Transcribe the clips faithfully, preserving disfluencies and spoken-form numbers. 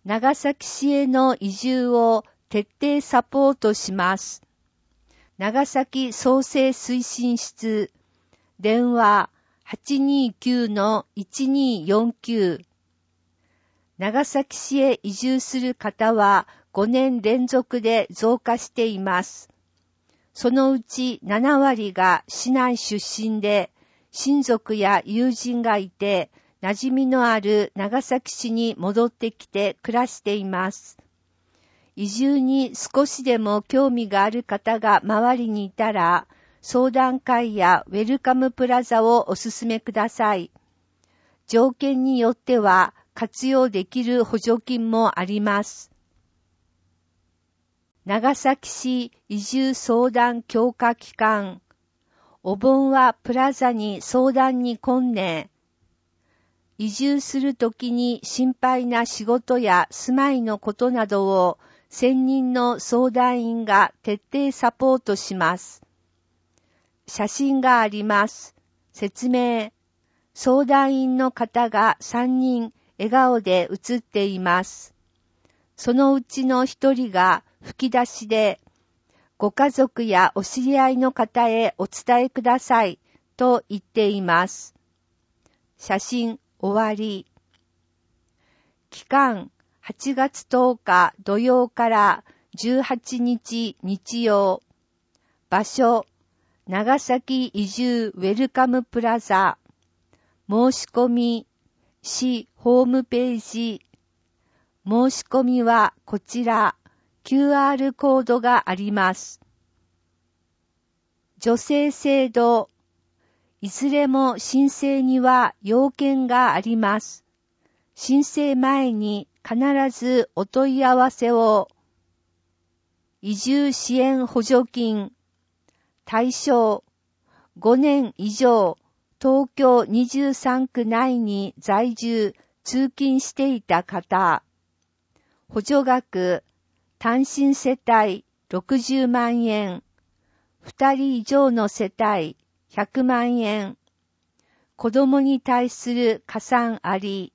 長崎市への移住を徹底サポートします。長崎創生推進室、電話 はちにーきゅうのいちにーよんきゅう。長崎市へ移住する方はごねん連続で増加しています。そのうちななわりが市内出身で、親族や友人がいて、馴染みのある長崎市に戻ってきて暮らしています。移住に少しでも興味がある方が周りにいたら、相談会やウェルカムプラザをお勧めください。条件によっては活用できる補助金もあります。長崎市移住相談強化機関。お盆はプラザに相談に来んね。移住するときに心配な仕事や住まいのことなどを専任の相談員が徹底サポートします。写真があります。説明。相談員の方がさんにん笑顔で写っています。そのうちのひとりが吹き出しで、ご家族やお知り合いの方へお伝えくださいと言っています。写真終わり。期間はちがつとおか土曜からじゅうはちにち日曜。場所長崎移住ウェルカムプラザ。申し込み市ホームページ。申し込みはこちら キューアール コードがあります。助成制度。いずれも申請には要件があります。申請前に必ずお問い合わせを。移住支援補助金。対象。ごねん以上、東京にじゅうさんく内に在住、通勤していた方。補助額。単身世帯ろくじゅうまんえん。ふたり以上の世帯ひゃくまんえん。子供に対する加算あり。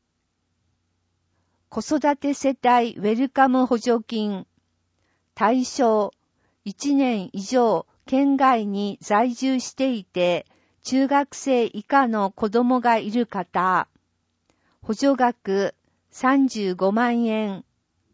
子育て世帯ウェルカム補助金。対象。いちねん以上県外に在住していて、中学生以下の子供がいる方。補助額さんじゅうごまんえん。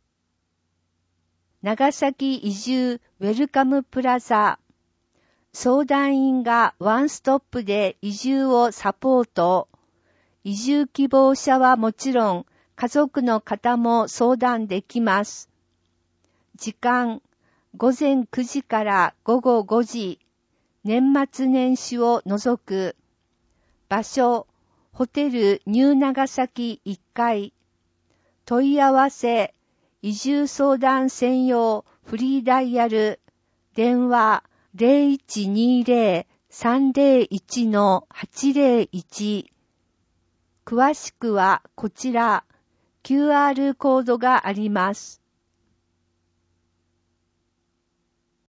長崎移住ウェルカムプラザ。相談員がワンストップで移住をサポート。移住希望者はもちろん家族の方も相談できます。時間、ごぜんくじからごごごじ。年末年始を除く。場所、ホテルニュー長崎いっかい。問い合わせ、移住相談専用フリーダイヤル。電話 ゼロいちにゼロ さんゼロいち はちゼロいち。詳しくはこちら キューアール コードがあります。